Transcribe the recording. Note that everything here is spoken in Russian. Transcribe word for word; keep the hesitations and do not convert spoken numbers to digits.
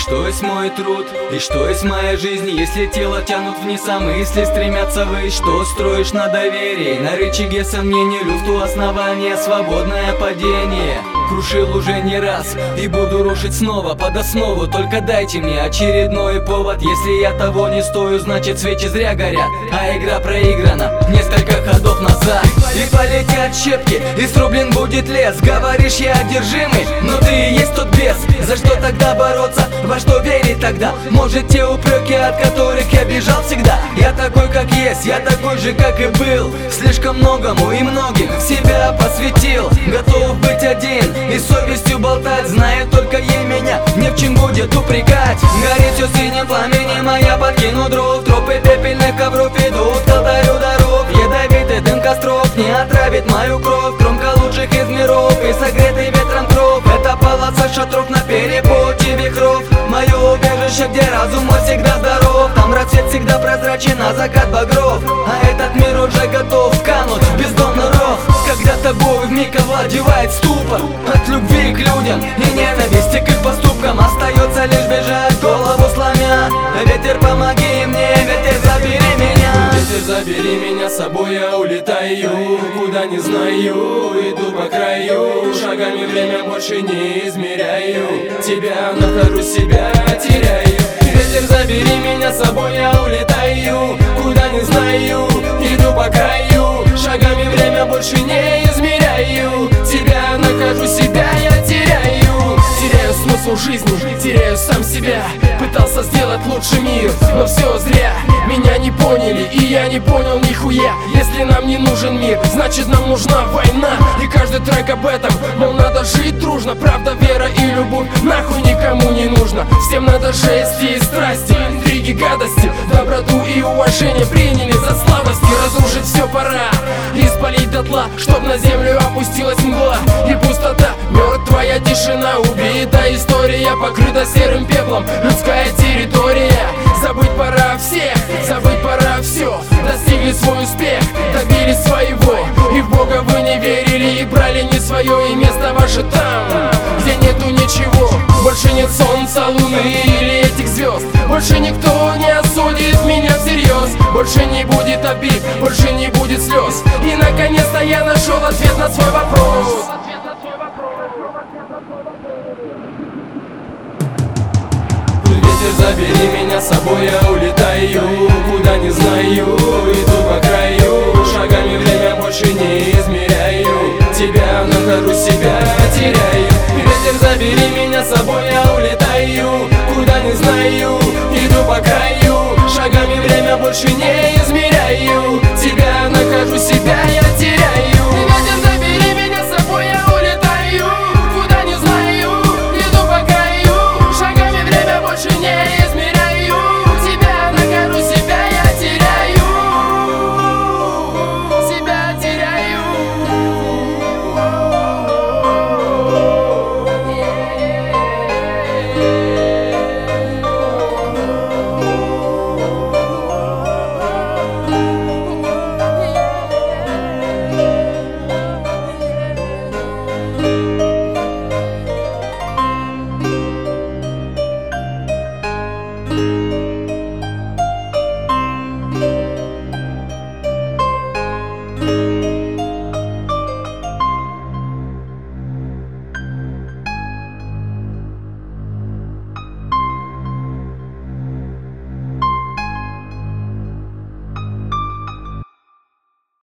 что есть мой труд, и что есть моя жизнь. Если тело тянут вниз, а мысли стремятся ввысь. Что строишь на доверии, на рычаге сомнений, люфту основания, свободное падение. Крушил уже не раз и буду рушить снова под основу. Только дайте мне очередной повод. Если я того не стою, значит свечи зря горят, а игра проиграна несколько ходов назад. И полетят щепки, и срублен будет лес. Говоришь, я одержимый, но ты и есть тот бес. За что тогда бороться, во что верить тогда? Может, те упреки, от которых я бежал всегда? Я такой, как есть, я такой же, как и был. Слишком многому и многим себя посвятил. Готов быть один и совестью болтать, зная только ей меня не в чем будет упрекать. Горит все синим пламенем, а я подкину дров. Тропы пепельных ковров идут к алтарю даров. Ядовитый дым костров не отравит мою кровь. Кромка лучших из миров и согретый ветром кров. Это полоса шатров на перепутье вихров. Мое убежище, где разум мой всегда здоров. Там рассвет всегда прозрачен, а закат багров. А этот мир уже готов кануть в бездонный ров. Когда тобой вмиг овладевает ступор от любви к людям и ненависти к их поступкам. Остается лишь бежать, голову сломя. Ветер, помоги мне, ветер, забери меня. Ветер, забери меня с собой, я улетаю. Куда не знаю, иду по краю. Шагами время больше не измеряю. Тебя нахожу, себя теряю. Ветер, забери меня с собой, я улетаю. Куда не знаю, иду по краю. Шагами время больше не измеряю. Тебя нахожу, себя я теряю. Теряю смысл жизни, теряю сам себя. Пытался сделать лучший мир, но все зря. Меня не поняли, и я не понял нихуя. Если нам не нужен мир, значит нам нужна война. И каждый трек об этом, мол, надо жить дружно. Правда, вера и любовь нахуй никому не нужно. Всем надо жести и страсти, интриги, гадости. Доброту и уважение приняли за слабости. Разрушить все пора, испалить дотла, чтоб на землю опустилась мгла и пустота. Мертвая тишина, убита история, покрыта серым пеплом людская территория. Забыть пора всех, забыть пора все. Достигли свой успех, добились своего. И в Бога вы не верили, и брали не свое. И место ваше там, где нету ничего. Больше нет солнца, луны или этих звезд. Больше никто не осудит меня всерьез. Больше не будет обид, больше не будет слез. И наконец-то я нашел ответ на свой вопрос. Ветер, забери меня с собой, я улетаю. Куда не знаю, иду по краю. Шагами время больше не измеряю. Тебя нахожу, себя теряю. Ветер, забери меня с собой, я улетаю. Куда не знаю, иду по краю. Шагами время больше не